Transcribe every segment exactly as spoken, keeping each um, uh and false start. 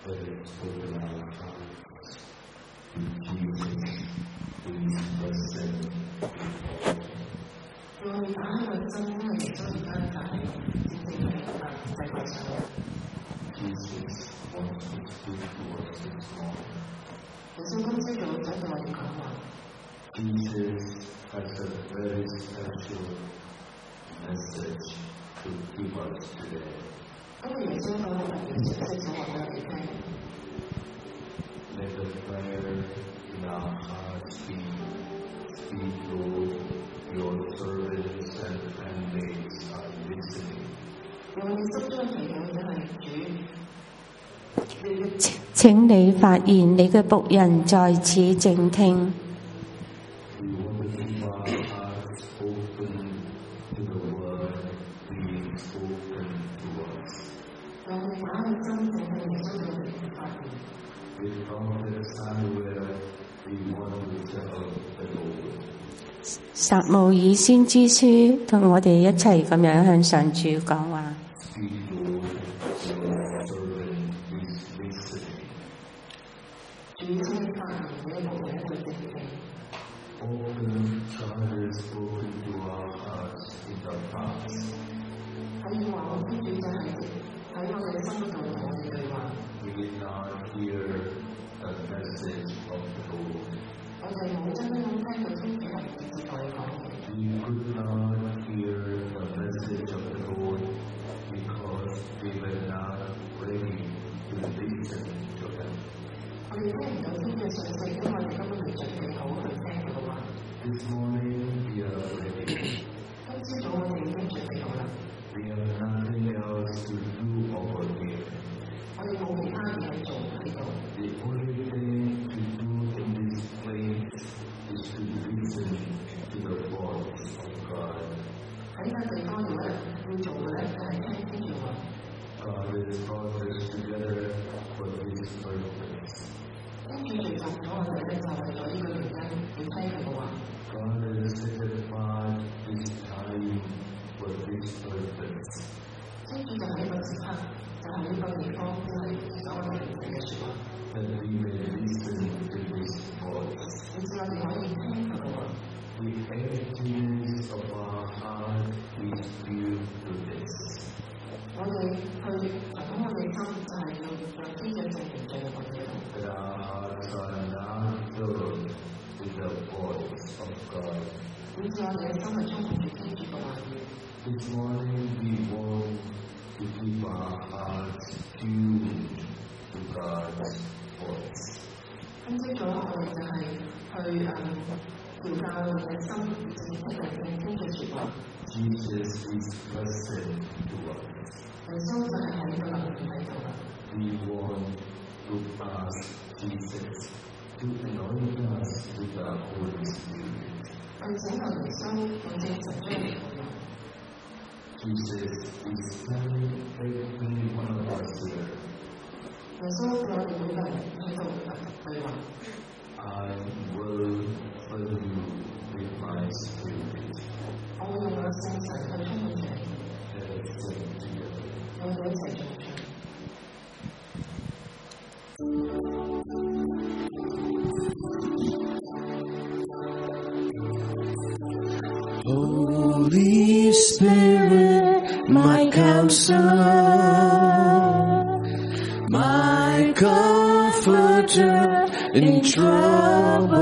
Jesus has a very special message to give us today. Let the prayer in our hearts be, speak, Lord, your servants and handmaids are listening. 請你發言，你嘅僕人在此靜聽。 We want to keep our hearts open to the word being spoken to us. With Prophet Samuel, we want to tell the Lord. 撒慕爾先知書同我哋一齊咁樣向上主講話。 Speak, Lord, your servant is listening. Often God has spoken to our hearts in the past. We did not hear the message of the Lord. We could not hear the message of the Lord because we were not ready to listen to Him. This morning we are ready. We have nothing else to do over here. The only thing to do in this place is to listen to the voice of God. God has brought us together for this purpose. God has set apart this time for this purpose. That we may listen to His voice. The emptiness of our heart is due to this. That our hearts are not filled with the voice of God. This morning we want to keep our hearts tuned to God's voice. Jesus is present to us. We want to ask Jesus to anoint us with the Holy Spirit. Jesus is telling every one of us here, I will fill you with my Spirit. Let us sing together. Holy Spirit, my counselor, my comforter in trouble,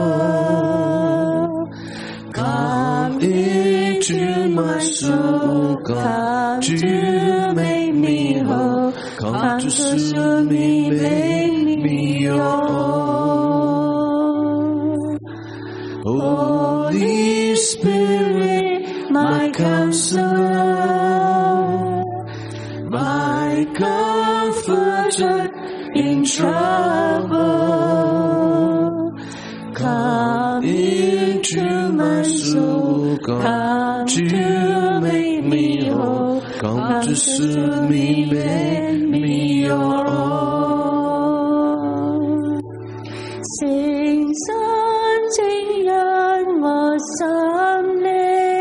come into my soul, come to make me whole, come to soothe me, make me your own. Holy Spirit, my counselor, my comforter in trouble, come into my soul, come to make me whole, come to soothe me, make me your own. 聖心正因我心靈，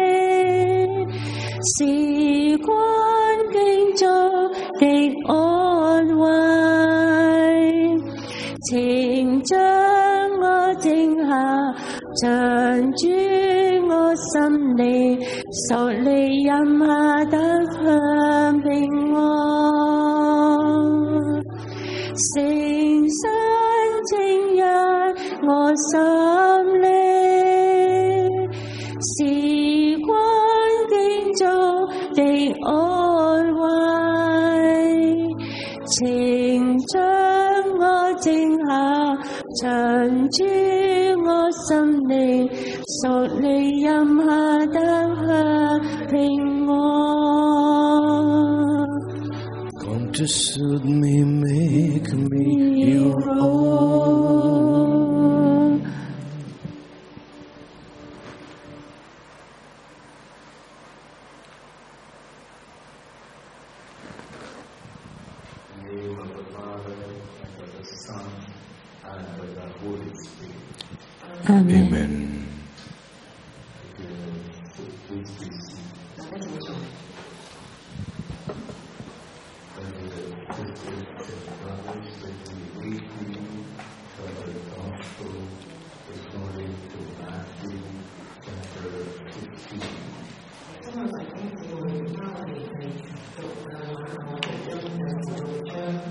事關敬重的安慰。 常住我心裏，屬你任下得享平安。聖山正入我心裏，時光經中的安慰，情將我靜下，常住我心裏，屬你任下得享平安。 Come to soothe me, make me your own. In the name of the Father, and of the Son, and of the Holy Spirit. Amen. Amen. Please be seated. And the sisters and brothers, let me read to you from the Gospel according to Matthew chapter fifteen. 今日弟兄姊妹，而家我哋係讀嘅馬可福音嘅十六章，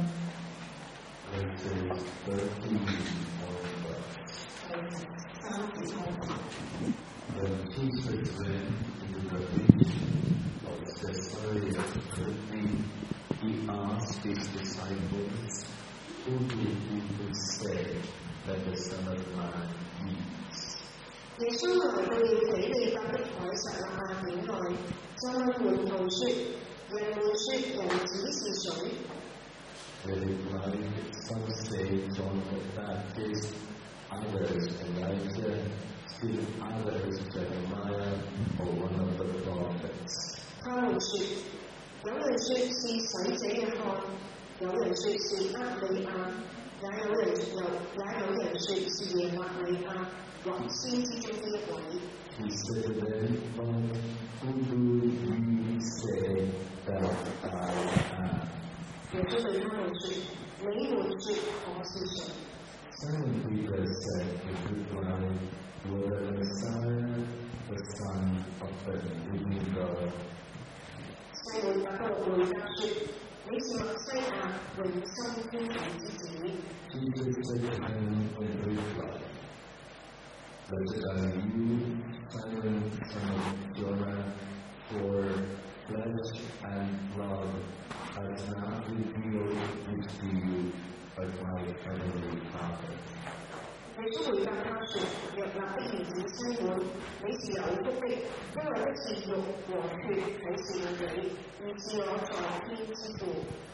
Verses thirteen onwards. 三至開始。 When Jesus went into the region of Caesarea Philippi, he asked his disciples, "Who do people say that the Son of Man is?" 耶穌來到了斐理伯的凱撒勒雅境內，就問門徒說：人們說人子是誰？ They replied, "Some say John the Baptist, others Elijah, still others Jeremiah or one of the prophets." 他們說：有人說是洗者約翰，有人說是厄里亞，也有人又也有人說是耶伯里亞，或先知中的一位。 He said to them, "But who do you say that I am?" 耶穌對他們說：你們說我是誰？ Simon Peter said in reply, "You are the Messiah, the Son of the living God." 西門伯多祿回答說：你是默西亞，永生天父之子。 Jesus said to him in reply, "Blessed are you, Simon, son of Jonah, for flesh and blood has not revealed this to you, but my heavenly Father." 耶穌回答他說：約納的兒子西門，你是有福的，因為不是肉和血啟示了你，而是我在天之父。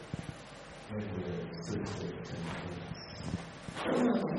Every sister and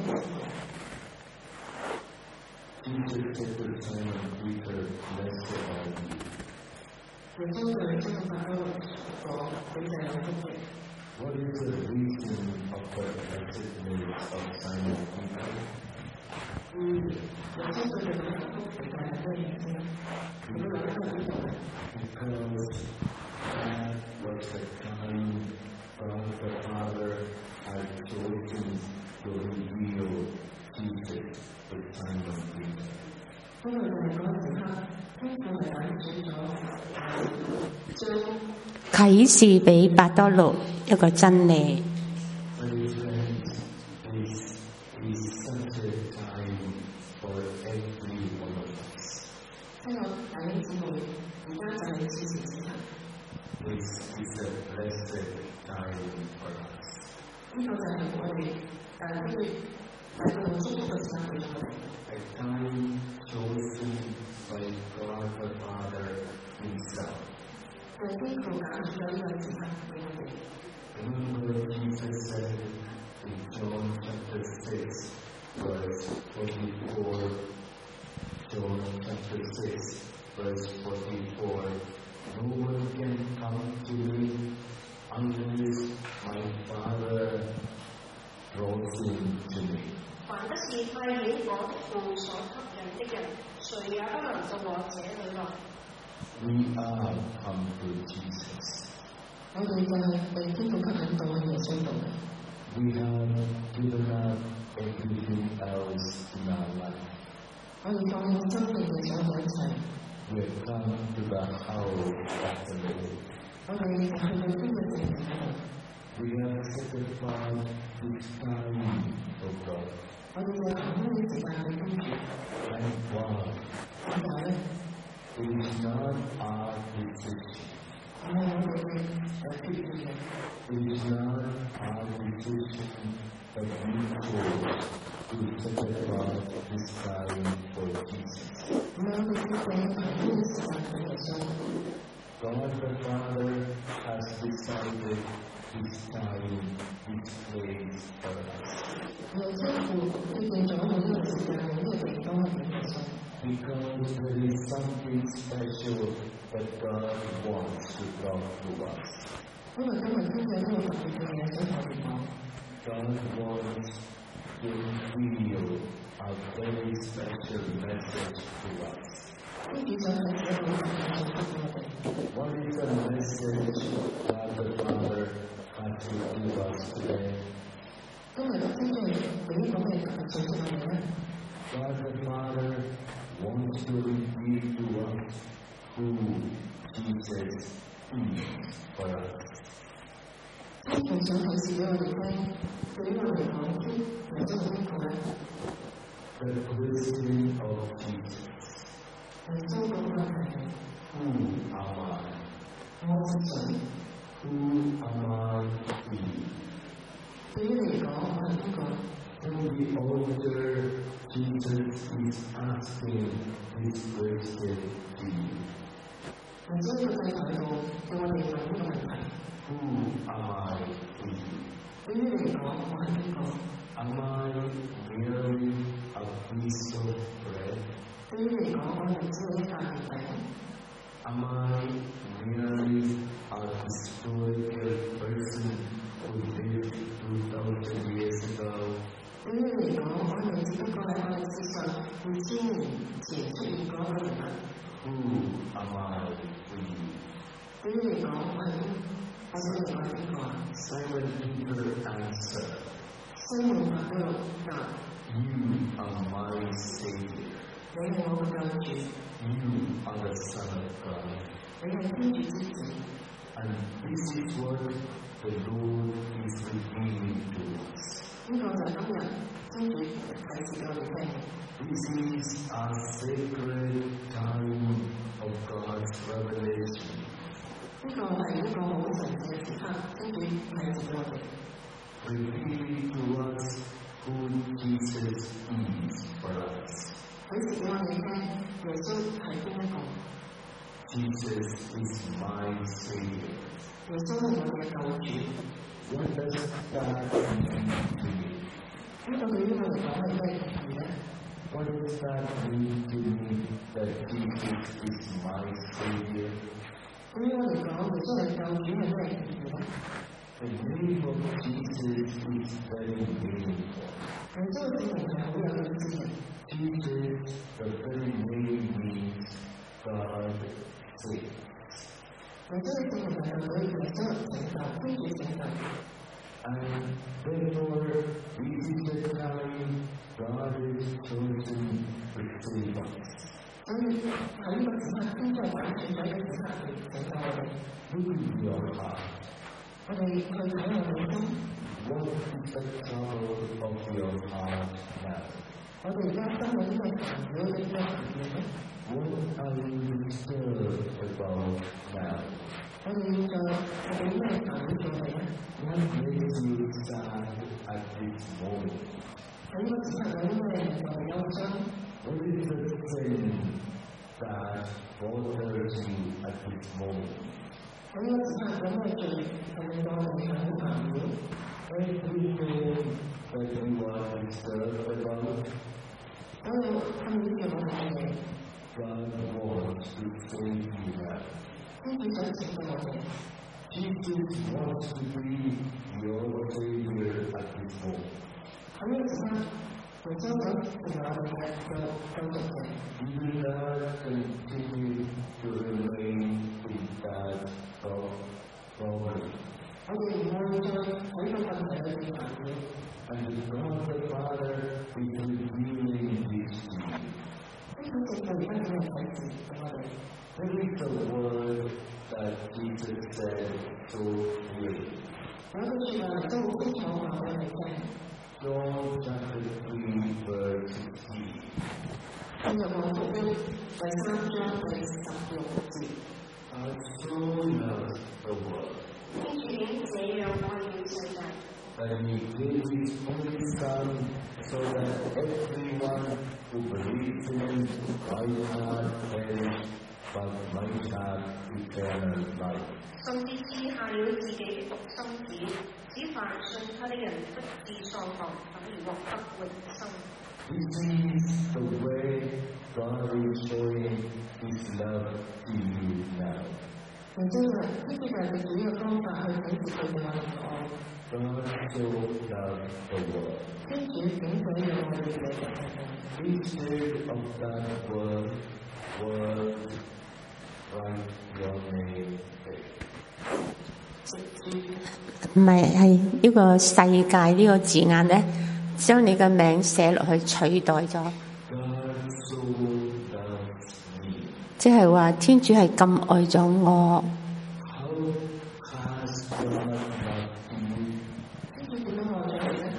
Jesus said to Simon Peter, "Blessed are you." 耶穌對西門伯多祿講：你就有福的。 What is the reason of the blessedness of Simon Peter? 嗯，耶穌對佢有福其實係咩意思呢？你會諗到邊度呢？ Because that was the time God the Father had chosen to reveal Jesus to Simon Peter. 因為就係嗰陣時刻，天父係揀選咗將啟示俾伯多祿一個真理。 Dear friends, this is such a time for every one of us. 親愛弟兄姊妹，而家就係此時此刻， This is a blessed time for us. 呢、個就係我哋誒呢個係個祝福嘅時間俾咗我哋。 A time chosen by God the Father Himself. 係天父揀選咗呢個時刻俾我哋。 Remember Jesus said in John chapter six, verse forty-four, John chapter six, verse forty-four, "No one can come to me unless my Father draws him to me." 凡不是派遣我的父所吸引的人，誰也不能到我這裏來。 We are come to Jesus. 我哋就係被天父吸引到去耶穌度嘅。 We have given up everything else in our life. 我哋放棄生命嘅所有一切。 We have come to the house of the Lord. 我哋去到邊個地方度？ We have sacrificed this time of God. 我哋就行呢啲時間去跟住。 And why? 點解咧？ It is not our decision. 唔係我哋嘅誒決定嘅。 It is not our decision that we chose to sacrifice this time for Jesus. 唔係我哋決定行呢啲時間俾耶穌。 God the Father has decided this time, this place for us. 耶穌父決定咗用呢個時間、用呢個地方去俾耶穌。 Because there is something special that God wants to talk to us. 因為今日天有呢個特別嘅嘢想同我哋講。 God wants to reveal a very special message to us. 天主想喺呢個特別嘅信息俾我哋。 What is the message God the Father has to give us today? 今日天主俾一個咩特別信息我哋咧？ God the Father wants to reveal to us who Jesus is for us. 天父想提示俾我哋聽，對於我哋嚟講，天耶穌係邊個咧？ The question of Jesus. 耶穌講嘅係 Who am I? 我是誰？ Who am I to be? 對於你嚟講，我係邊個？ Through the altar, Jesus is asking this question to you. 耶穌喺個祭台度叫我哋問呢個問題。 Who am I to you? 對於你嚟講，我係邊個？ Am I merely a piece of bread? 對於你嚟講，我係只係一塊麵餅。 Am I merely a historical person who lived two thousand years ago? 對於你嚟講，我係只不過喺我歷史上二千年前出現過嘅人物。 Who am I to you? 對於你嚟講，我係我想你係邊個啊？ Simon Peter answered, 西門伯多祿答： You are my Savior. 你係我嘅救主， You are the Son of God. 你係天主之子。 And this is what the Lord is revealing to us. 呢個就係今日天主提示俾我哋聽。 This is a sacred time of God's revelation. 呢個係一個好神聖嘅時刻，天主提示俾我哋， Revealing to us who Jesus is for us. 提示俾我哋聽耶穌係邊一個？ Jesus is my Savior. 耶穌係我哋嘅救主。 What does that mean to me? 呢個對於我嚟講係咩意義咧？ What does that mean to me that Jesus is my Savior? 對於我嚟講，耶穌係救主係咩意義咧？ The name of Jesus is very meaningful. 耶穌嘅姓名係好有意思嘅。 Jesus, the very name means God saves. 耶穌嘅姓名係代表耶穌成就，天主成就。 And therefore, this is the time God has chosen to save us. 所以喺呢個時刻，天主係揀選咗一個時刻嚟拯救我哋。 Look in your heart. 我哋去睇我哋心， What is the trouble of your heart now? 我哋而家心有啲咩煩擾，有啲咩煩惱咧？ What are you disturbed about now? 我哋要做有啲咩煩擾做嚟咧？ What makes you sad at this moment? 喺呢個時刻有啲咩令我哋憂傷？ What is the sin that bothers you at this moment? 喺呢個時刻有咩罪係令到我哋好煩擾？ Everything that you are disturbed about, 所有困擾住我哋嘅嘢， God wants to save you now. 天主想拯救我哋。 Jesus wants to be your Savior at this moment. 喺呢個時刻，耶穌想成為我哋嘅救救贖者。 You will not continue to remain in that problem. 我哋唔會再喺個問題裏邊煩惱。 And God the Father is revealing this to you. 呢種正係真正嘅啟示俾我哋。 This is the word that Jesus said so clearly. 有一句説話亦都好清楚話俾你聽。 John chapter three, verse sixteen. 進入我福音第三章第十六節。 God so loves the world, 天主竟這樣愛了世界， that He gave His only Son, so that everyone who believes in Him might not perish, but might have eternal life. 甚至賜下了自己的獨生子，使凡信他的人不致喪亡，反而獲得永生。 This is the way God is showing His love to you now. 然之後，呢個就係佢主要方法去顯示佢嘅愛。 God so loved the world. 天主竟這樣愛了世界。 Instead of that word, word, write your name there. 唔係係呢個世界呢個字眼咧，將你嘅名寫落去取代咗， God so loves me. 即係話天主係咁愛咗我。 How has God loved you? 天主點樣愛咗你咧？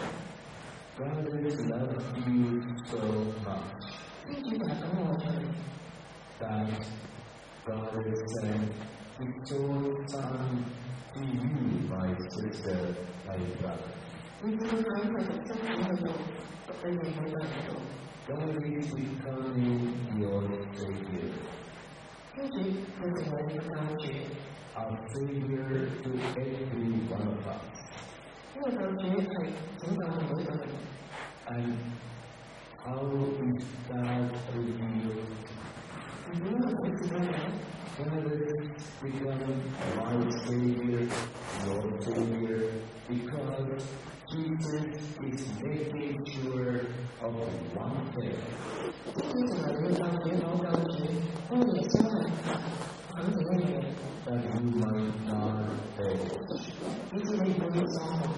God has loved you so much 天主就係咁愛咗你。 that God has sent His own Son to you, my sister, my brother. 你點樣喺佢獨生子去做，對你每個人做？ God is becoming your Savior, 天主佢成為你嘅救主， a Savior to every one of us. 呢個救主係拯救我哋每個人。 And how is that revealed? 而點樣去顯示俾你咧？ God has become my Savior, your Savior, because Jesus is making sure of one thing, 天主成為你嘅救主，我救主，因為耶穌係肯定一樣嘢， that you might not perish. 以致你唔會喪亡。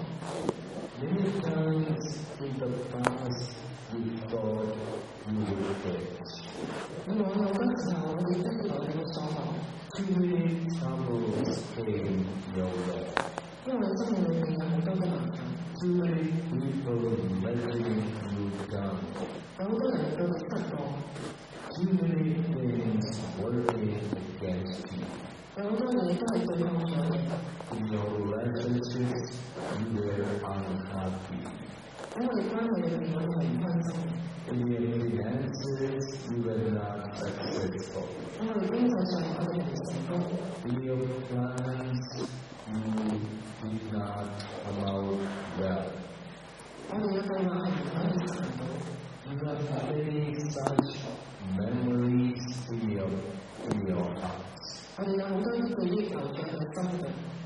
Many times in the past, we thought you would perish. 以往有嗰時候，我哋真以為你會喪亡， Too many troubles came your way. 因為生命裏面有好多嘅麻煩， Too many people letting you down. 有好多人對你失望， Too many things working against you. 有好多嘢都係對抗咗你。 In your relationships, you were unhappy. 喺我哋關係裏面，我哋係唔開心。 In your finances, you were not successful. 喺我哋經濟上，我哋唔成功。 In your plans, you did not come out well. 我哋嘅計劃係唔可以實行到。 You have many such memories in your, in your hearts. 我哋有好多啲記憶留在我心裏。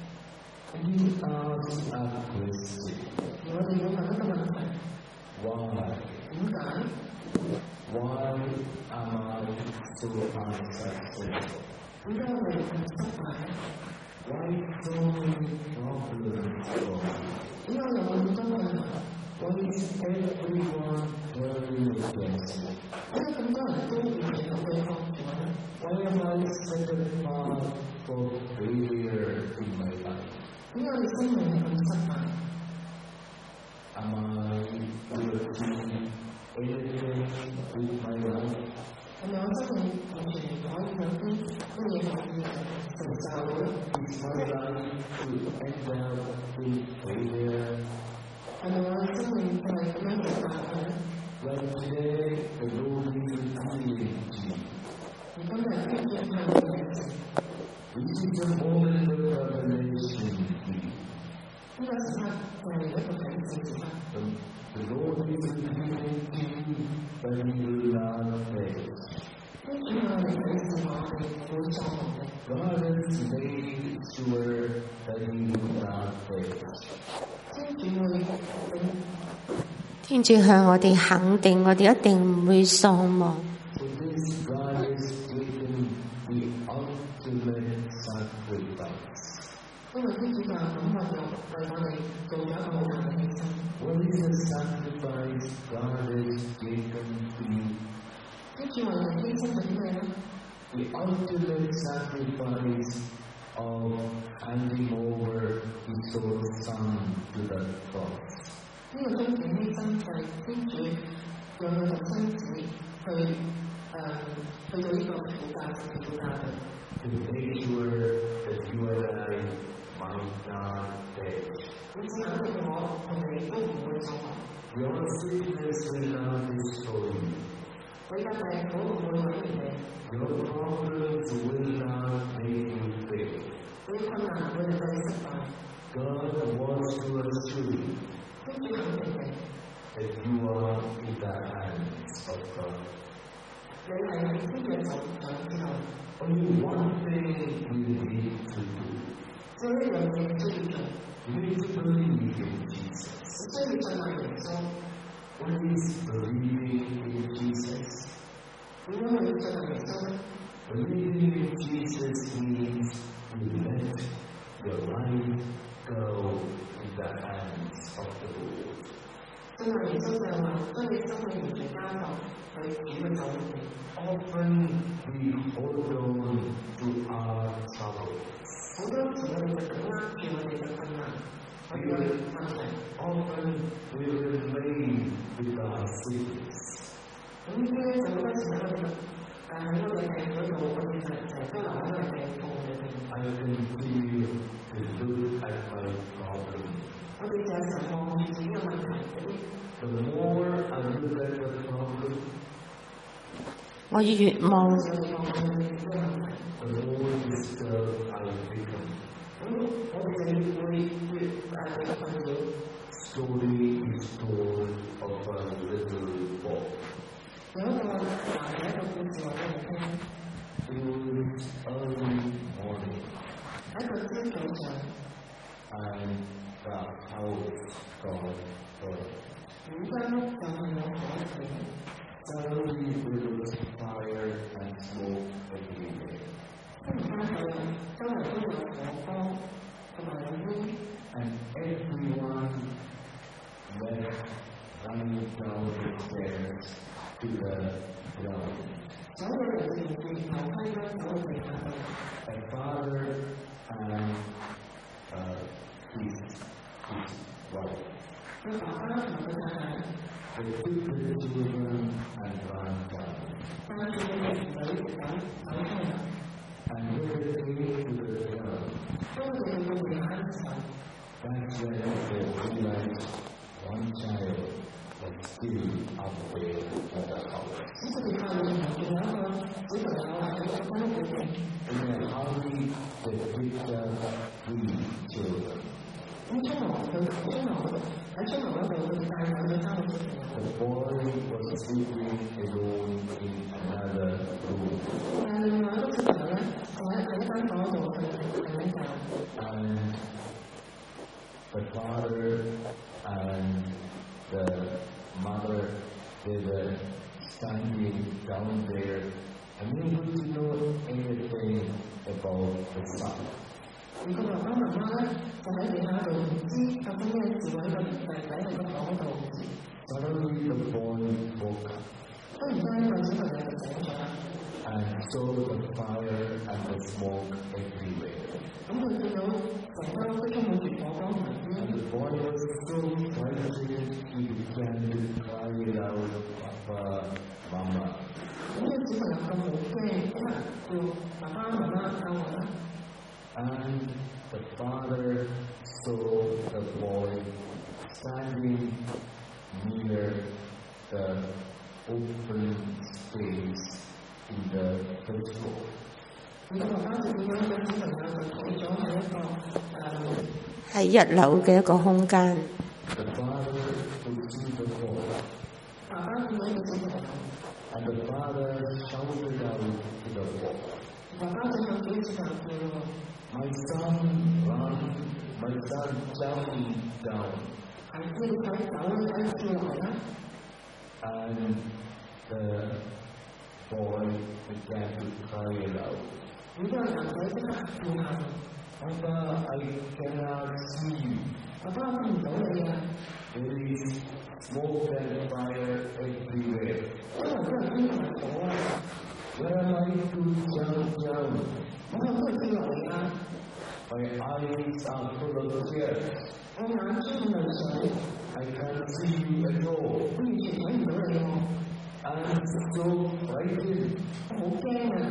And you ask a question. 而我哋要問一個問題： Why? 點解？ Why am I so unsuccessful? 點解我哋咁失敗？ Why so many problems for me? 點解我有咁多困難？ Why is everyone turning against me? 點解咁多人都完全咁對抗住我咧？ Why am I set apart for failure in my life? 點解我哋生命係咁失敗？ Am I doing anything with my life? 係咪我生命完全可以有啲乜嘢可以承受到咧？ Is my life to end up in failure? 係咪我嘅生命就係咁樣嘅答案咧？ Like today, the Lord is revealing to me. 而今日天主向我哋證實， This is a moment of revelation to you. 呢個時刻就係一個啟示時刻。 The, the Lord is revealing to you that you will not perish. 天主向我哋啟示我哋會喪亡嘅。 God has made sure that you will not perish. 天主會定。 天主向我哋肯定，我哋一定唔會喪亡。 For this, God has taken the ultimate sacrifice. 因為天主教咁為咗為我哋做咗一個好大嘅犧牲。 What is the sacrifice God has taken to you? 跟住為我哋犧牲咗啲咩咧？ The ultimate sacrifice of handing over His own Son to the cross. 呢個終極犧牲就係天主讓佢獨生子去誒、呃、去到呢個苦架苦架度。 To make sure that you and I might not perish. 以至肯定我同你都唔會喪亡。 Your sickness will not destroy you. 你嘅病苦唔會毀滅你。 Your problems will not make you fail. 你嘅困難唔會令到你失敗。 God wants to assure you 天主肯定你， that you are in the hands of God. 你係喺天主嘅手掌之後。 Only one thing you need to do. 只有一樣嘢需要做。 You need to believe in Jesus. 你需要信賴耶穌。 What is believing in Jesus? 點樣去信賴耶穌咧？ Believing in Jesus means you let your life go in the hands of the Lord. 信賴耶穌就係話將你生命完全交託去主嘅手裏邊。 Often we hold on to our troubles. 好多時我哋就緊握住我哋嘅困難，我哋嘅問題。 Often we remain with our sickness. 咁呢啲咧就好多時喺我哋誒喺我哋病嗰度，我哋就成日都留喺我哋病痛裏邊。 I continue to look at my problem. 我哋就係成日望住自己嘅問題嗰啲。 The more I look at the problem, 我越望我哋望住我哋自己嘅問題， the more disturbed I become. 咁我哋就越會越誒被困擾。 Story is told of a little boy. 有一個男嘅一個故事話俾你聽。 It was early morning, 喺一個朝早上， and the house got dark. 整間屋就係有火嘅。 Suddenly there was fire and smoke everywhere, 忽然間就有周圍都有火光同埋有煙， and everyone went running down the stairs to the ground. 所有人就沿住樓梯咧走去地下度。 A father and uh, his, his wife. 佢爸爸同埋佢太太 They took the children and ran down. 帶住佢哋兒女走走出嚟。 And when they came to the ground, 當佢哋去到地下嘅時候， that's when they realized one child was still up there in the house. 咁佢哋發現原來仲有一個小朋友喺嗰間屋裏邊。 In a hurry, they picked up three children. 咁出樓佢出樓喺出樓嗰度，佢哋帶走咗三個小朋友。 The boy was sleeping alone in another room. 但係另外一個小朋友咧，就喺喺一間房度瞓瞓緊覺。 And the father and the mother, they were standing down there, unable to know anything about the son. 而個爸爸媽媽咧，就喺地下度唔知發生咩事喎，喺個弟弟喺個房度。 Suddenly the boy woke up 忽然間個小朋友就醒咗啦， and saw the fire and the smoke everywhere. 咁佢見到成間屋都充滿住火光同埋 And 煙， the boy was so frightened, he began to cry out, Papa, Mama. 咁個小朋友咁好驚，咁啊叫爸爸媽媽救我啦。 And the father saw the boy standing near the open space in the first floor. 而個爸爸就見到個小朋友就企咗喺一個誒喺一樓嘅一個空間。 The father could see the boy, 爸爸見到個小朋友， and the father shouted out to the boy, 爸爸就向小朋友叫喎。 My son, run, my son, jump down. 孩子，你快走啦，快跳落嚟啦！ And the boy began to cry aloud. 然之後男仔即刻跳下， Papa, I cannot see you. 爸爸，我睇唔到你啊！ There is smoke and fire everywhere. 周圍都係煙同埋火啊！ Where am I to jump down? 我向邊度跳落嚟啊？ My eyes are full of tears. 我眼珠滿淚水， I can't see you at all. 我完全睇唔到你喎， I'm so frightened. 我好驚啊！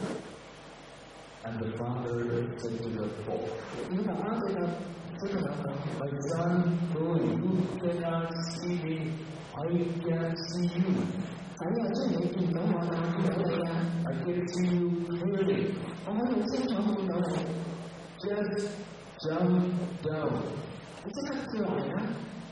And the father said to the boy, 你爸爸對個小朋友講： My son, though you cannot see me, I can see you. 仔啊，雖然你見唔到我，但我見到你啊！ I can see you clearly. 我可以好清楚見到你， Just jump down. 你即刻跳落嚟啦！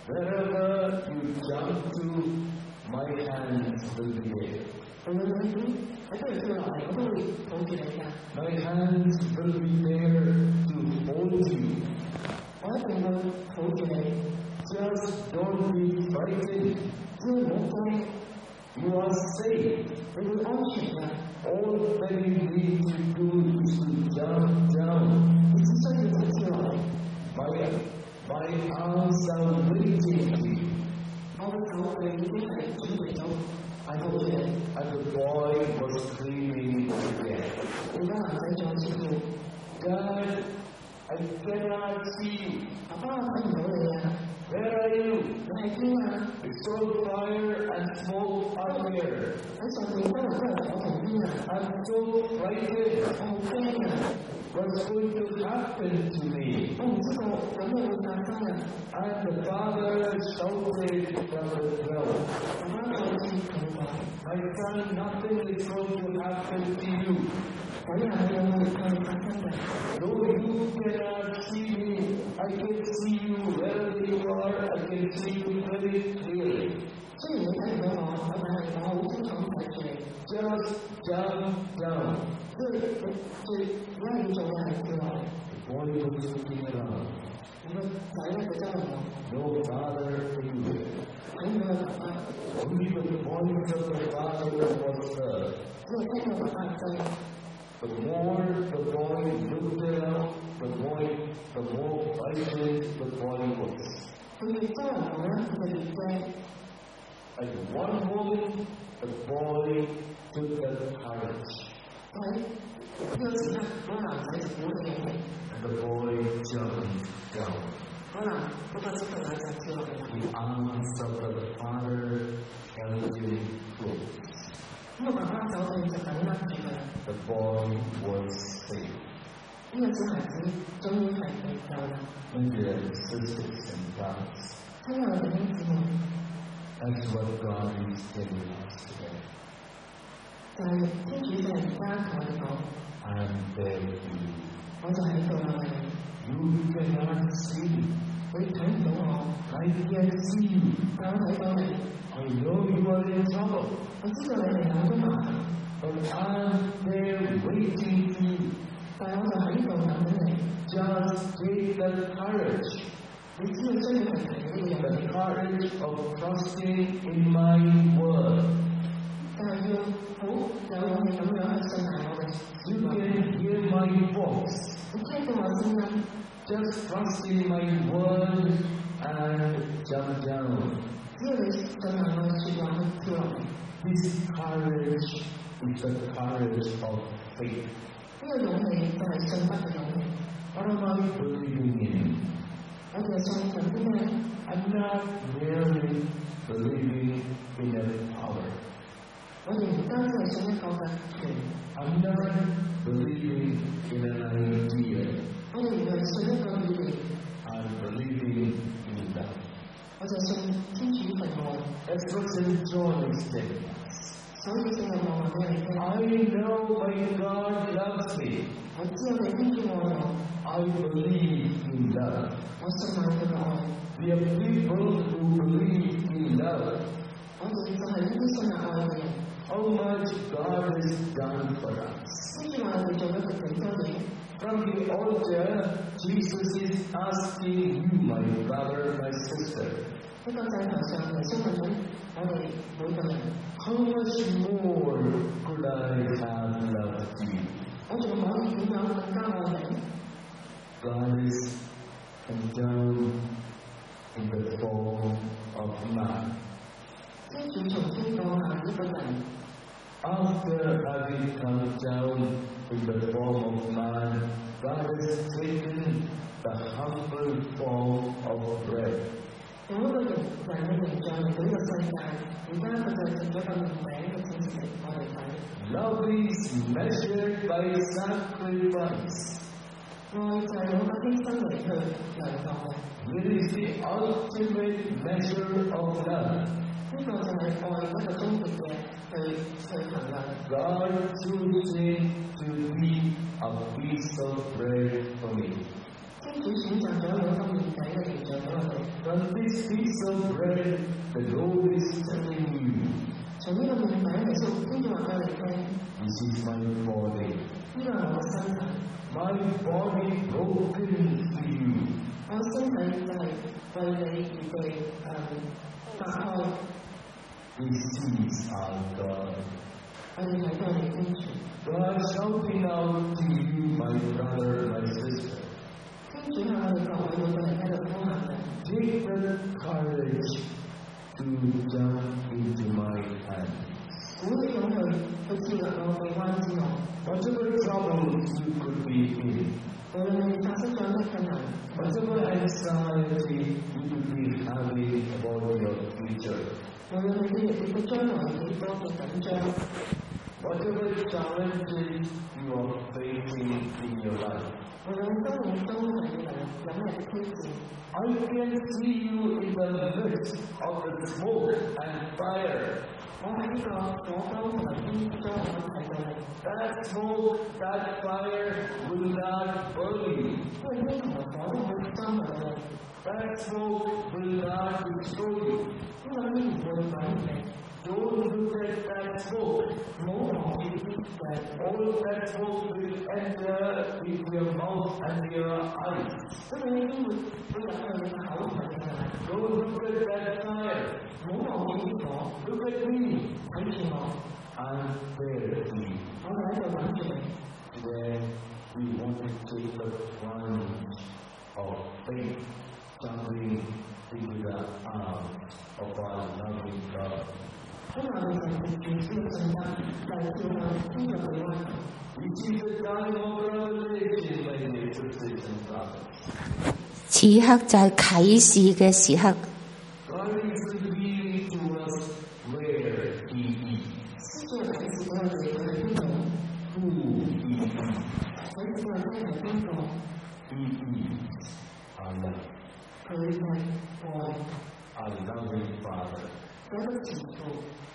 Wherever you jump to, my hands will be there. 無論你點，喺邊度跳落嚟，我都會抱住你㗎。 My hands will be there to hold you. 我一定會抱住你， Just don't be frightened. 只要唔好驚， You are safe. 你會安全㗎。 All that you need to do is to jump down. 你只需要就跳落嚟， My, my arms are waiting for you. 我嘅手臂已經係準備咗，係抱住你。 And the boy was screaming again. 而家男仔再次叫： Dad, I cannot see you. 爸爸，我睇唔到你啊！ Where are you? 你喺邊啊？ It's all fire and smoke out here. 喺上面周圍都係火同煙啊！ I'm so frightened. 我好驚啊！ What's going to happen to me? 我唔知道有咩會發生啊！ And the father shouted from the throne, 爸爸再次同我講： My son, nothing is going to happen to you. 仔啊，你有冇會發生㗎？ Though you cannot see me, I can see you wherever you are. I can see you very clearly. 雖然你睇唔到我，但係我好清楚咁睇住你。 Just jump down. 所以你最而家要做嘅係跳落嚟。 The boy was looking around. 你個仔咧，佢周圍望， No father anywhere. 睇唔到佢爸爸， Only the voice of the father was heard. 只係聽到爸爸嘅聲音。 The more the boy looked around, the boy, the more frightened the boy was. 佢越周圍望咧，佢就越驚。 At one moment, the boy took the courage, 喺呢個時刻，嗰個男仔就鼓起勇氣， and the boy jumped down. 嗰男嗰個小朋友就跳落嚟啦。 The arms of the father held him close. 咁個爸爸手臂就緊握住佢啦。 The boy was safe. 呢個小孩子終於係被救啦。 My dear sisters and brothers, 親愛嘅弟兄姊妹， that's what God is telling us today. 就係天主就係而家同我哋講， I'm there for you. 我就喺度啦，為你。 You cannot see me. 你睇唔到我， I can see you. 但我睇到你。 I know you are in trouble, 我知道你哋有啲麻煩， but I'm there waiting for you. 但係我就喺度等緊你。 Just take the courage, 你只要需要係提呢個勇 the 氣， courage of trusting in my word. 就係要好有勇氣咁樣去信賴我嘅。 You can hear my voice. 你聽到我聲音， Just trust in my word and jump down. 只要你信賴我嘅説話去跳落嚟。 This courage is the courage of faith. 呢個勇氣就係信德嘅勇氣。 What am I believing in? 我哋係信任啲咩？ I'm not merely believing in a power. 我哋唔單止係信一個嘅權， I'm not believing in an idea. 我哋唔係信一個理念， I'm believing in love. 我就信天主嘅愛。 That's what Saint John is telling us. 所以聖人話俾你聽， I know my God loves me. 我知道你天主愛我， I believe in love. 我信賴佢嘅愛。 We are people who believe in love. 我哋就係呢啲信賴愛嘅人。 How much God has done for us. 天主話我哋做咗佢幾多嘢？ From the altar, Jesus is asking you, my brother, my sister, 喺個祭台上，耶穌問咗我哋每個人： how much more could I have loved you? 我仲可以點樣更加愛你？ God is come down in the form of man. 天主重新降下呢個人。 After having come down in the form of man, God has taken the humble form of bread. 用一個人人嘅形象嚟到呢個世界，而家佢就食咗個麵餅嘅展示嚟我哋睇。 Love is measured by sacrifice. 愛就係用個犧牲嚟去量度嘅。 It is the ultimate measure of love. 呢個就係愛一個終極嘅去去衡量。 God choosing to be a piece of bread for me. 天主選擇咗兩個麵餅嘅形象俾我哋。 From this piece of bread, the Lord is telling you, 從呢個麵餅嚟說，天主話俾我哋聽， this is my body. 呢個係我嘅身體， My body broken for you. 我嘅身體就係為你而被誒拆開。 This is our God. 我哋睇到我哋天主。 God shouting out to you, my brother, my sister. 天主向我哋各位每個人喺度呼喊嘅。 Take the courage to jump into my hand. 鼓起勇氣去跳入我臂彎之內。 Whatever troubles you could be in, 無論你發生咗咩困難， whatever anxiety you could be having about your future, 無論你對你嘅將來有幾多嘅緊張， whatever challenges you are facing in your life, 無論生活中係有有咩挑戰， I can see you in the midst of the smoke and fire. 我喺呢個火光同埋煙之中，我睇到你。 That smoke, that fire will not burn you. 因為煙同埋火都會傷害你， That smoke will not destroy you. 呢個煙唔會毀滅你。 Don't look at that smoke. 唔好望住啲嘅， All that smoke will enter into your mouth and your eyes. 因為呢啲會會入去你嘅口同你嘅眼。 Don't look at that fire. 唔好望住啲火， Look at me. 睇住我， I'm there for you. 我就喺度諗住你。 Today, we want to take the plunge of faith, jumping into the arms of our loving God. 因為我哋就藉住呢個信德，就係跳向天主嘅愛。 This is the time of revelation, my dear sisters and brothers. 此刻就係啟示嘅時刻。 God is revealing to us where He is, 天主嘅啟示俾我哋佢係邊度， who He is. 啟示俾我哋係邊個， He is our love, 佢係愛， our loving Father. 係一個慈父。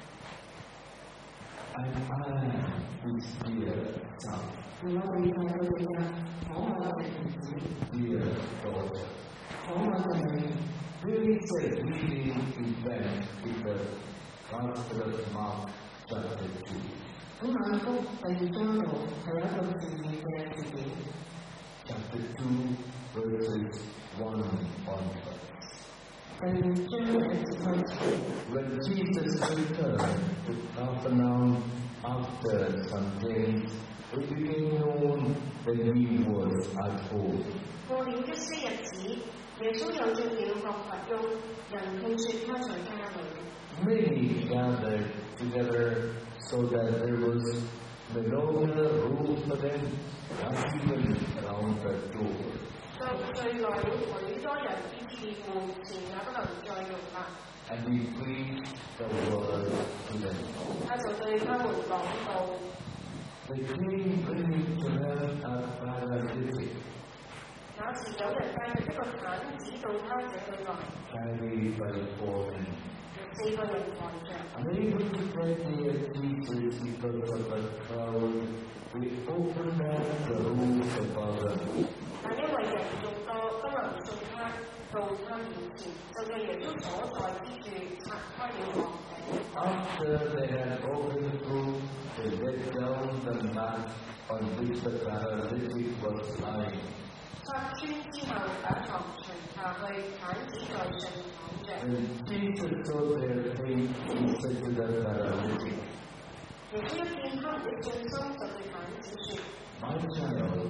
And I am His dear Son, 而我哋係佢哋嘅可愛嘅兒子， dear daughter. 可愛嘅女兒。 There is a reading event in the Gospel of Mark, chapter two. 喺馬可福第二章度係有一個自義嘅事件。 Chapter two, verses one onwards. 第二章第一節開始。 When Jesus returned to Capernaum after some days, it became known that He was at home. 過了一些日子，耶穌又進了各群中，人聽說他在家裏。 Many gathered together so that there was no longer room for them, not even around the door. 就聚來了許多人，以致連門前也不能再容納。 And He preached the word to them. 他就對他們講道。 They came bringing to Him a paralytic, 那時有人帶着一個癱子到他這裏來， carried by four men. 四個人抬着。 Unable to get near Jesus because of the crowd, they opened up the roof above them. 但因為人眾多，不能送他到他面前，就在耶穌所在之處拆開了幕頂。 After they had opened the roof, they let down the mat on which the paralytic was lying. 拆穿之後，把床除下去，癱子在上躺着。 When Jesus saw their faith, He said to the paralytic, 耶穌一見他們的信心，就對癱子說： My child,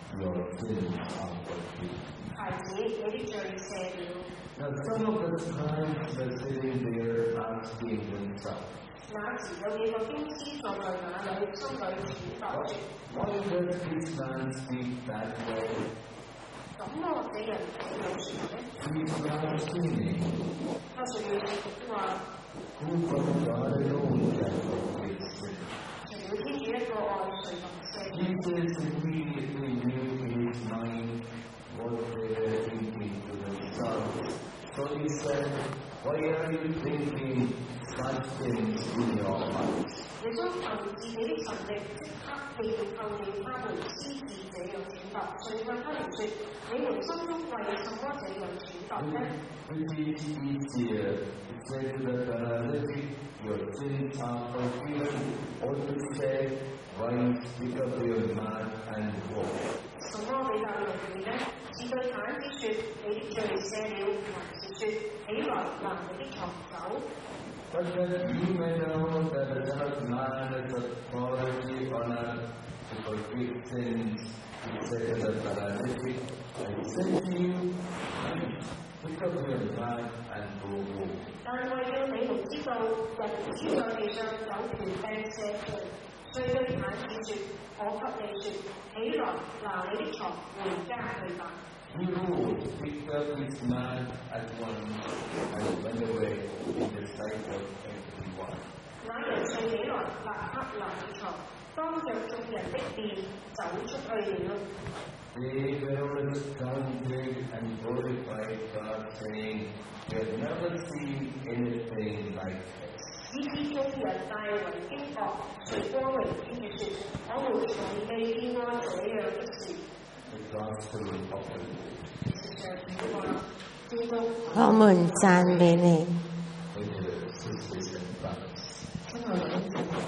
your sins are forgiven. 孩子，你的罪赦了。 Now some of the scribes were sitting there asking themselves, 那時有幾個經師坐在那裏，心裏揣度說： why does this man speak that way? 怎麼這人這樣說呢？ He's blaspheming. 他說要説話， Who but God alone can forgive sin? 除了天主一個愛，誰能赦免？ Jesus immediately knew in his mind what they were thinking to themselves. So he said, why are you thinking such things in your hearts? 耶穌憑自己的神力，即刻記透了他們私自這樣揣度。遂向他們說：你們心中為什麼這樣揣度呢？ Which is easier to say to the paralytic, your sins are forgiven, or to say, rise, pick up your mat and walk? 什麼比較容易呢？是對癱子說你的罪赦了，還是說起來拿你的床走？ But that you may know that the Son of Man has authority on earth to forgive sins, he said to the paralytic, I say to you, pick up your mat and go home. 但為了你們知道，人子在地上有權柄赦罪，遂對癱子說：我給你說，起來拿你的床回家去吧。 He rose, picked up his mat at once, and went away in the sight of everyone. 那人遂起來，立刻拿起床，當着眾人的面走出去了。 They were all astounded and glorified God, saying, we have never seen anything like this. 以致眾人大為驚愕，遂光榮天主說：我們從未見過這樣的事。 The gospel of the Lord. 事上主話：基督， 我們讚美你。 Dear sisters and brothers, 親愛的弟兄姊妹，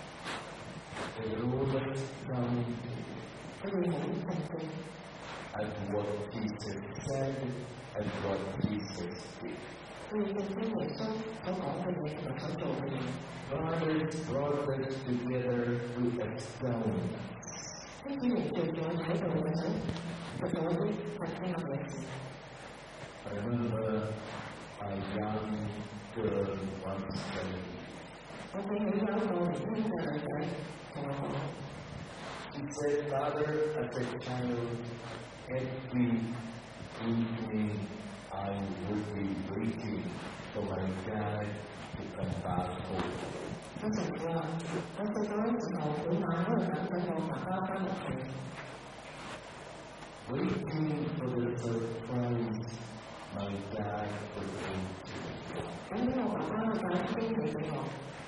they were all astounded 佢哋好震驚， at what Jesus said and what Jesus did. 佢哋震驚耶穌所講嘅嘢同埋所做嘅嘢。 God has brought us together to astound us. 天主嚟聚咗喺度嘅想做咗啲震驚嘅事。 I remember a young girl once telling me, 我記起有一個年輕嘅女仔同我講， she said, Father, as a child, every evening I would be waiting for my dad to come back home. 佢成日話：我細個嘅時候，每晚都係等緊我爸爸翻嚟嘅。 Waiting for the surprise my dad would bring to me. 等緊我爸爸去帶啲驚喜俾我。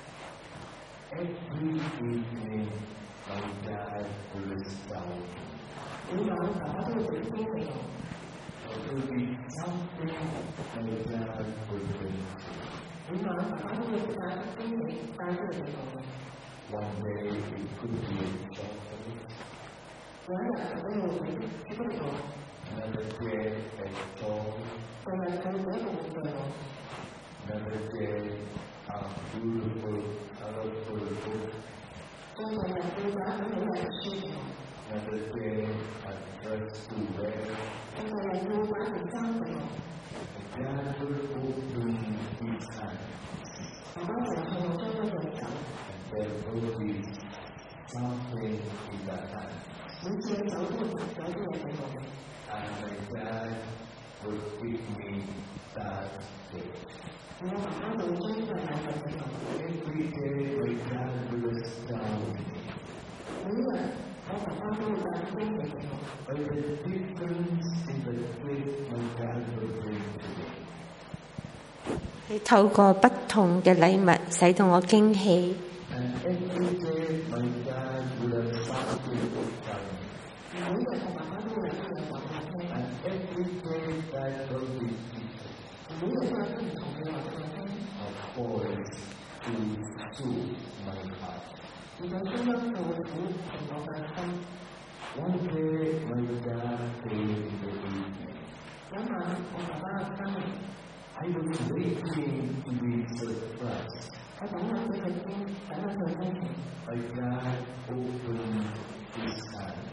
Every evening my dad would astound me. 每晚爸爸都會俾驚喜我。 There would be something my dad would bring to me. 每晚爸爸都會帶啲驚喜帶出嚟俾我嘅。 One day it could be a chocolate, 有一日佢會俾啲朱古力我， another day a toy, 第日佢會俾一個玩具我， another day a beautiful, colorful book, 再第日佢會帶一本好靚嘅書俾我， another day a dress to wear. 再第日佢會帶一件衫俾我。 My dad would open his hands, 爸爸就向我張開隻手， and there would be something in the hand. 每次嘅手都會有啲嘢俾我嘅。 And my dad would give me that gift. 我爸爸就會將呢個禮物俾我。 Every day my dad would astound me 每日我爸爸都會帶啲驚喜俾我。 by the difference in the gift my dad would bring to me. 你透過不同嘅禮物，使到我驚喜。 And every day my dad would have something to tell me. 每日我爸爸都會有啲嘢話俾我聽， And every day that will be different. 每日都有啲唔同嘅話俾我聽。 Of course, to soothe my heart. 而個聲音就會撫平我嘅心。 One day my dad came in the evening. 有一晚我爸爸翻嚟， I was waiting to be surprised. 我等緊佢嘅驚，等緊佢嘅驚喜。 My dad opened his hands.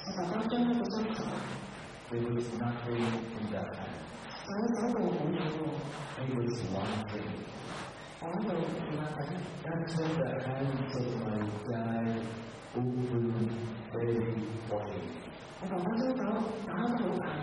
我爸爸將一個針頭 There was nothing in that hand. 就喺手度冇嘢喎， It was one thing. 我喺度練下緊。 That's when the hands of my dad opened very wide. 我爸爸雙手打得好大，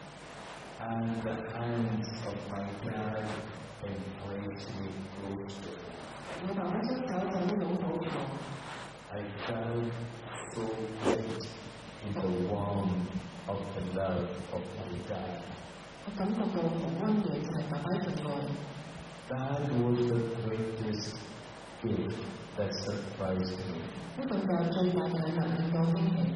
And the hands of my dad embraced me closer. 我爸爸雙手就咁擁抱住我， I felt so great in the warmth of the love of my dad. 我感覺到好溫暖，就係爸爸嘅愛。 That was the greatest gift that surprised me. 呢個就係最大嘅禮物，令我驚喜。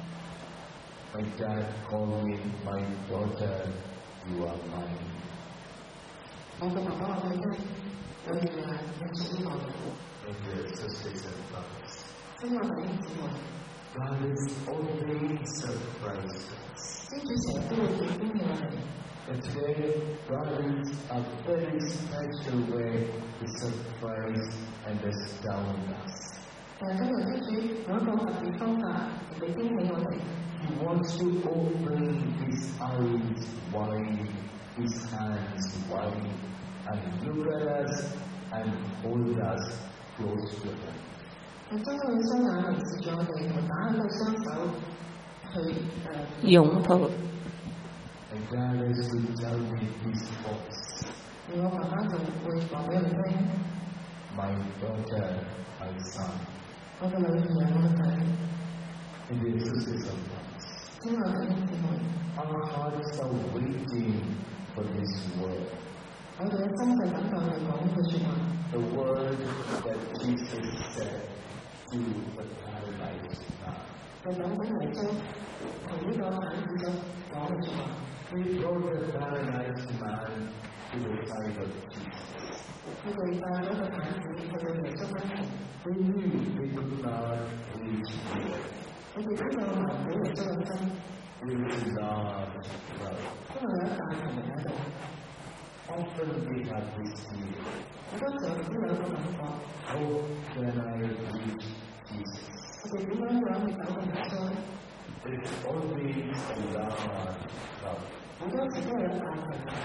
My dad called me, my daughter, you are mine. 我嘅爸爸話俾我聽，有嘢係你屬於我嘅。 My dear sisters and brothers, 親愛嘅弟兄姊妹， God is always surprised us. 天主成日都會俾驚喜我哋。 And today, God is a very special way to surprise and astound us. 但係今日天主有一個特別方法嚟俾驚喜我哋。 He wants to open his eyes wide, his hands wide, and look at us and hold us close to him. 佢將佢雙眼凝視住我哋，同打開佢雙手去誒擁抱。 And God is to tell me his voice. 而我爸爸就會話俾佢聽： My daughter, my son. 我嘅女兒，我嘅仔， And dear sisters and brothers, 親愛嘅弟兄姊妹， our hearts are waiting for this word. 我哋嘅心就等待佢講呢句説話。 The word that Jesus said to the paralyzed man. 就等緊耶穌同呢個癱子所講嘅説話。 He brought the paralyzed man to the side of Jesus. 佢哋帶咗個癱子去到耶穌跟前， They knew they could not reach him. 佢哋知道埋到耶穌嘅心， With large love. 因為有一大群人喺度。 Often we have this feeling. 好多時候都有一個感覺， How can I reach Jesus? 我哋點樣樣去走到耶穌？ It's always a large crowd. 好多時都係有大群人，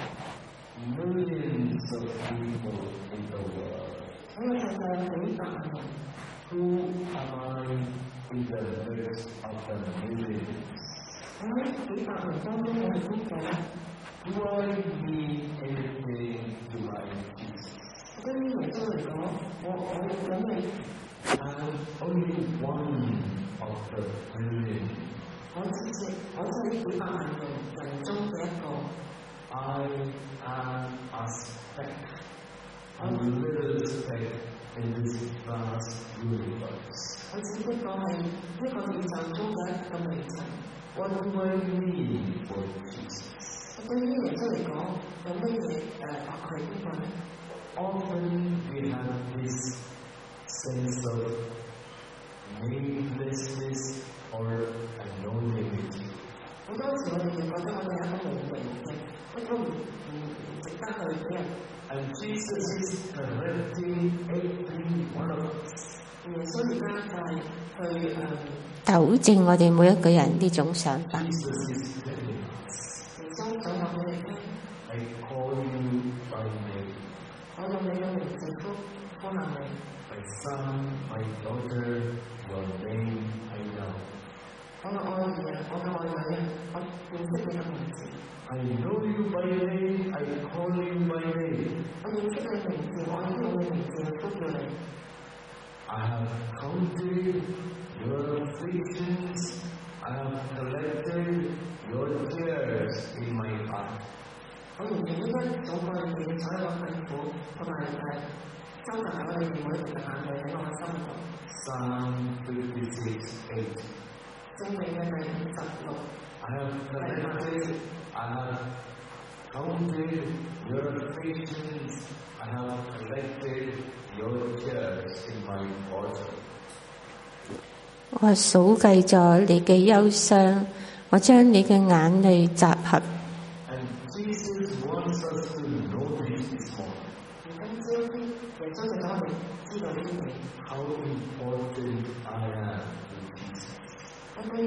Millions of people in the world. 喺個世界有幾百萬人， Who am I in the midst of the millions? 喺幾百人當中，我係邊個咧？ Do I mean anything to my Jesus? 對於耶穌嚟講，我我有咩？ I'm only one of the millions. 我只係我只係呢幾百萬人人中嘅一個。 I am a speck, a little speck in this vast universe. 我只不過係呢個宇宙中嘅一個微塵。 What do I mean for Jesus? 對於耶穌嚟講，有乜嘢誒話佢係邊個咧？ Often we have this sense of namelessness or anonymity. 好多時我哋會覺得我哋係一個無名嘅，一個唔唔唔值得去俾人。 And Jesus is correcting every one of us. 耶穌而家就係去誒， 糾正我哋每一個人呢種想法。 Jesus is telling us, 耶穌想話俾你聽， I call you by name. 我用你嘅名字呼呼喊你， My son, my daughter, your name I know. 我嘅愛兒啊，我嘅愛女啊，我認識你嘅名字， I know you by name, I call you by name. 我認識你嘅名字，我已經用你名字去呼叫你。 I have counted your afflictions, I have collected your tears in my heart. 我完全應該數過你哋所有嘅困苦，同埋誒收集咗你哋每一條嘅眼淚喺我嘅心度。 Psalm fifty-six, eight. 聖經嘅第五十六。 I have collected, I have counted your afflictions, I have collected your tears in my bottle. 我數計咗你嘅憂傷，我將你嘅眼淚集合。 And Jesus wants us to notice this morning 而今朝耶穌就等我哋知道呢啲嘢。 how important I am to Jesus. 我對於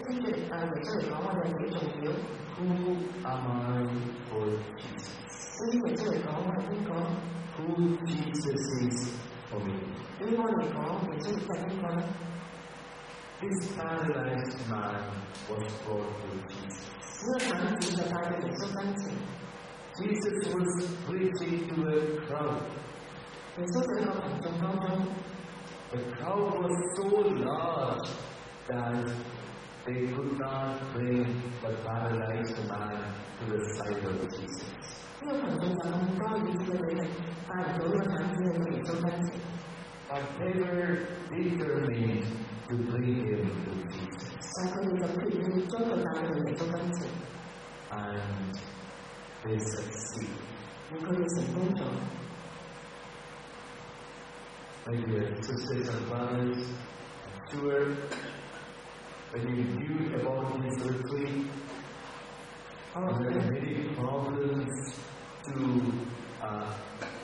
跟住誒耶穌嚟講，我哋係幾重要。 Who am I for Jesus? 對於耶穌嚟講，我係邊個？ Who Jesus is for me? 對於我嚟講，耶穌係邊個咧？ This paralyzed man was brought to Jesus. 呢個癱子就帶到耶穌跟前。 Jesus was preaching to a crowd. 耶穌喺個群眾當中。 The crowd was so large that they could not bring the paralyzed man to the side of Jesus. 呢個群眾就咁多，以致佢哋係帶唔到呢個癱子去到耶穌跟前。 But they were determined to bring him to Jesus. 但佢哋就決意將佢帶到耶穌跟前。 And they succeed. 而佢哋成功咗。 My dear sisters and brothers, I'm sure when you knew about this retreat, Oh, there are many problems to uh,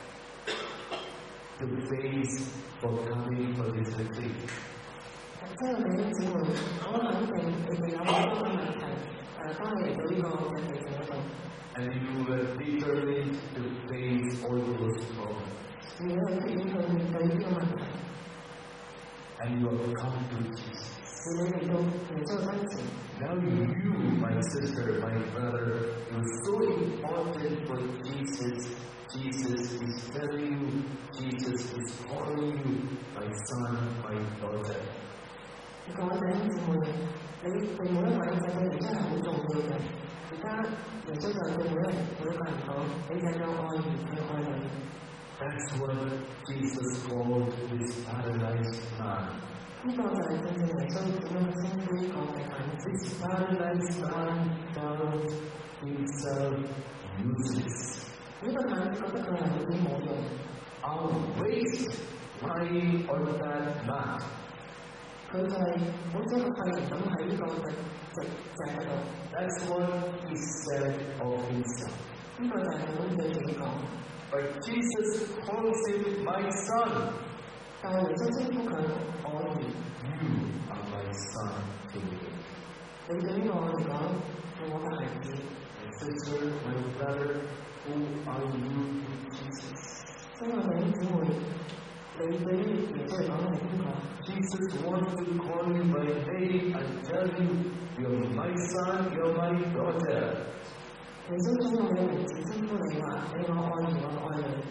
to face for coming for this retreat. 即係弟兄姊妹，我肯定你哋有好多嘅問題，誒，當你嚟到呢個嘅地方嗰度。 And you were determined to face all those problems. 而你係決意去面對呢個問題。 And you have come to Jesus. 而你嚟到耶穌跟前。 Now you, my sister, my brother, you're so important for Jesus. Jesus is telling you, Jesus is calling you, my son, my daughter. 各位弟兄姊妹，你哋每一位仔女真係好重要嘅。而家耶穌就對每一人每一個人講：你哋有愛兒嘅愛女。 That's what Jesus called this paralyzed man. 呢個就係正正耶穌點樣稱呼呢個嘅癱子。 This paralyzed man found himself useless. 呢個癱子覺得佢係有啲冇用。 I'll waste time on that mat. 佢就係好似一個廢人咁喺呢個嘅石石嗰度。 That's what he said of himself. 呢個就係佢對自己講。 But Jesus calls him my son. 但係耶穌稱呼佢我兒。 You are my son to me. 你對於我嚟講係我嘅孩子。 My sister, my brother, who are you to Jesus? 所以我弟兄姊妹，你對於耶穌嚟講係邊個？ Jesus wants to call you by name and tell you, you're my son, you're my daughter. 耶穌將我嘅名字稱呼你話：你我愛兒，我愛女。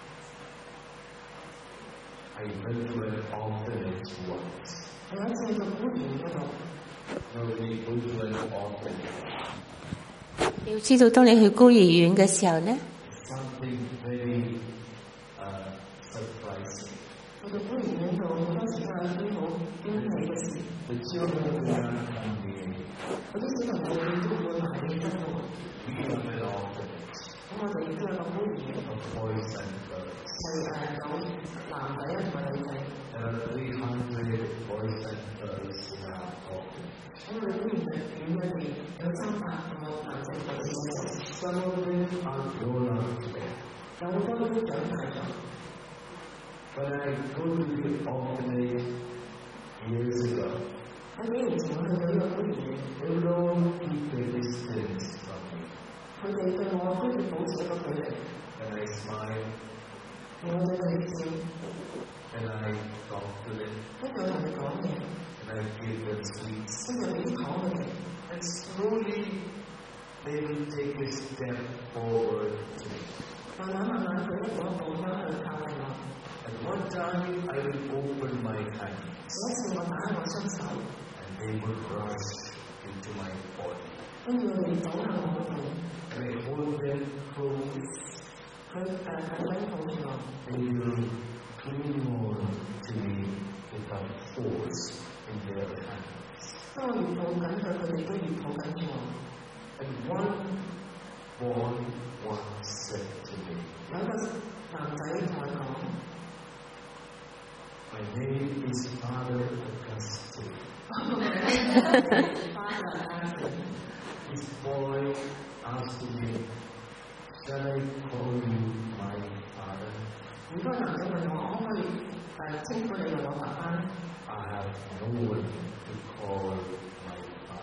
I went to an orphanage once. 我有一次去到孤兒嗰度。 Now when you go to an orphanage, 要知道，當你去孤兒院嘅時候呢， something very uh, surprising. 去到孤兒院度，好多時都有啲好驚喜嘅事。 The children will not come near me. 嗰啲小朋友佢都會埋你身度。 We have an orphanage 咁我哋亦都有個孤兒院， of boys and girls. 係誒有男仔同埋女仔。 There are three hundred boys and girls in our orphanage. 咁我哋孤兒院裏邊有三百個男仔同女仔。 Some of them are grown up today. 有好多都長大咗。 When I go to the orphanage years ago, 喺幾年前我去到呢個孤兒院， they would all keep a distance from me. 佢哋對我都要保持一個距離。 And I smile 我對佢哋笑， and I talk to them 跟住我同佢講嘢， and I give them sweets. 跟住俾啲糖佢哋。 And slowly they will take a step forward to me. 慢慢慢慢佢一步一步咁去靠近我。 At one time I will open my hand 有一次我打開我雙手， and they will rush into my body. 跟住佢哋走向我度， And I hold them close. 佢誒緊緊抱住我， They will cling on to me without force in their hands. 當我越抱緊佢，佢哋都越抱緊住我。 And one boy once said to me, 有一個男仔同我講： my name is Father Augustine. 我個名係巴特阿士。 This boy asked me, shall I call you my father? 如果男仔問我，可唔可以誒稱呼你為我爸爸咧？ I have no one to call my father.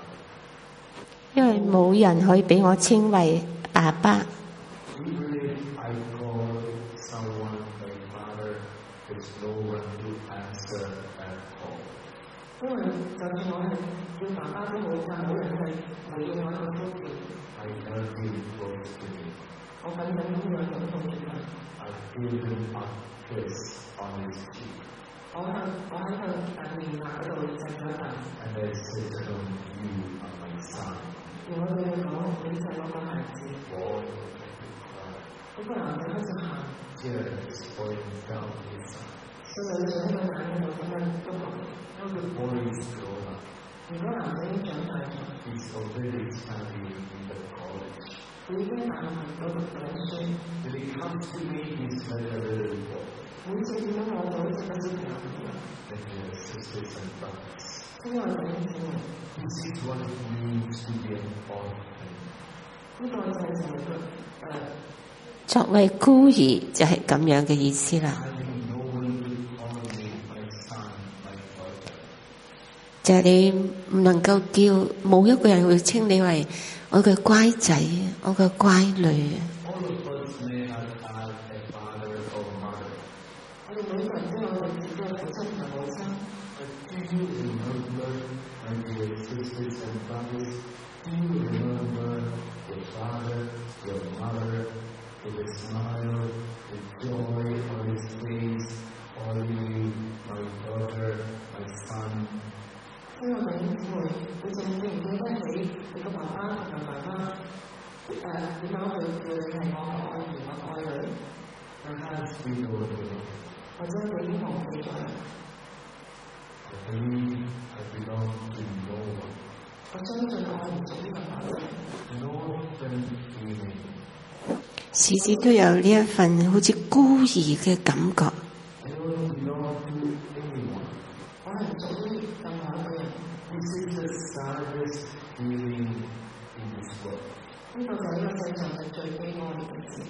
因為冇人可以俾我稱為爸爸。 Even if I call someone my father, there's no one to answer that call. 因為就算我係叫爸爸都冇，但冇人係回應我嘅呼召。 I held him close to me. 我緊緊咁樣擁抱住佢。 I gave him a kiss on his cheek. 我向我喺佢誒面額嗰度錫咗一啖。 And I said to him, you are my son. 而我對佢講：你就係我個孩子。 Boy, 嗰個男仔開始喊， tears falling down his eyes. 佢淚水喺個眼嗰度咁樣都落。 Now the boy is grown up. 如果男仔已經長大咗， He's already studying in the college. 佢已經大學嗰度讀緊書。 When he comes to me, he's like a little boy. 每次見到我就好似個小朋友咁樣。 And he has sisters and brothers. 親愛嘅弟兄姊妹， This is what it means to be an orphan. 呢個就係成為個誒。 作為孤兒就係咁樣嘅意思啦。 Having no one to call me my son, my daughter. 就係你唔能夠叫，冇一個人會稱你為我嘅乖仔，我嘅乖女。 All of us may not have a father or mother. 我哋每個人都有我哋自己嘅父親同母親。 But do you remember, my dear sisters and brothers, do you remember your father, your mother, with a smile, with joy on his face, calling you my daughter, my son? 親愛嘅弟兄姊妹，你仲記唔記得起你個爸爸同埋媽媽誒點樣去叫你係我嘅愛兒，我嘅愛女？ Perhaps we don't know. 或者你已經忘記咗啦。 I believe I belong to no one. 我相信我唔屬於個爸爸。 No orphan feeling. 時時都有呢一份好似孤兒嘅感覺。 I don't belong to anyone. 我係唔屬於任何一個人。 This is the saddest feeling in this world. 呢個就係呢個世上係最悲哀嘅事。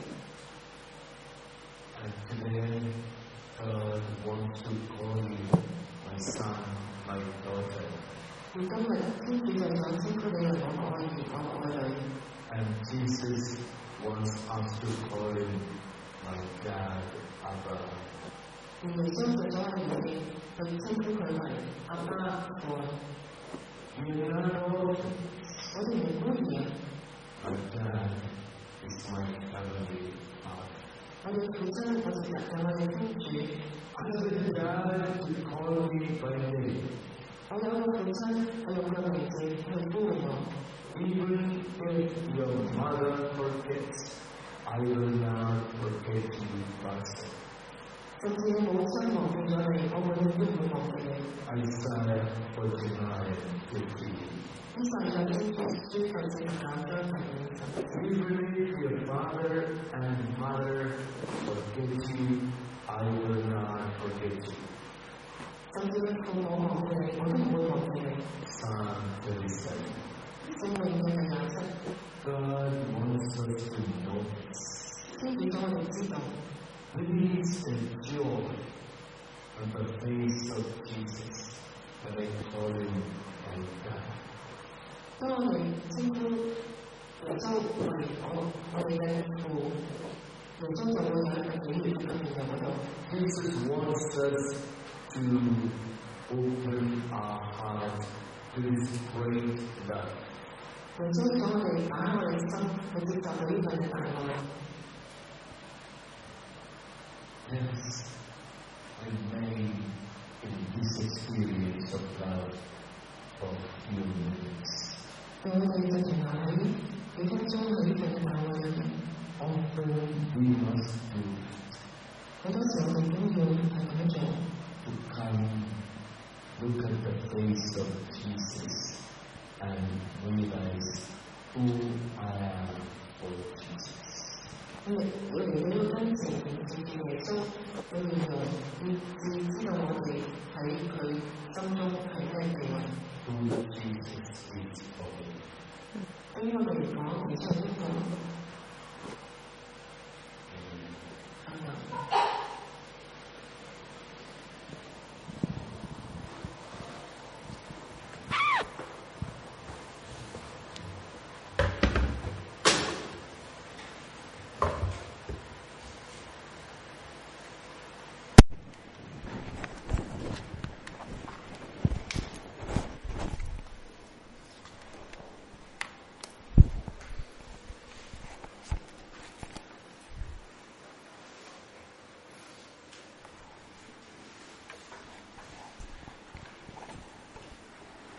And today, God wants to call you my son, my daughter. 而今日天主就想稱呼你為我嘅愛兒，我嘅愛女。 And Jesus wants us to call him my dad, Abba. 而耶穌就想我哋去稱呼佢為阿爸父。 We are not orphans. 我哋唔係孤兒啊！ My dad is my heavenly father. 我哋父親，我哋就係我哋天主。 I have a dad to call me by name. 我有個父親，我用個名字去呼喚我。 Even if your mother forgets, I will not forget you, Pastor. 甚至你母親忘記咗你，我永遠都唔會忘記你。 Isaiah forty-nine fifteen. 呢世上天主書第四十九章第五十。 Even if your father and mother forget you, I will not forget you. 甚至你父母忘記你，我都唔會忘記你。 Psalm twenty-seven. 聖詠嘅第廿七。 God wants us to know this. 天主想我哋知道。 Peace and joy on the face of Jesus when I call him my God. 當我哋稱呼耶穌為我我哋嘅父，耶穌就會有一個喜悅喺面入嗰度。 Jesus wants us to open our heart to this great love. 耶穌想我哋打開我哋心去接受佢呢份嘅大愛。 Yes, remain in this experience of love for a few minutes. 讓我哋就停留喺幾分鐘喺呢份嘅大愛裏面。 Often we must do it. 好多時我哋都要係咁樣做。 To come, look at the face of Jesus and realize who I am for Jesus. 我哋我哋要真誠地接見耶穌嘅面容，以至知道我哋喺佢心中係咩地位。 Who Jesus is for me. 對於我哋嚟講，耶穌係邊個？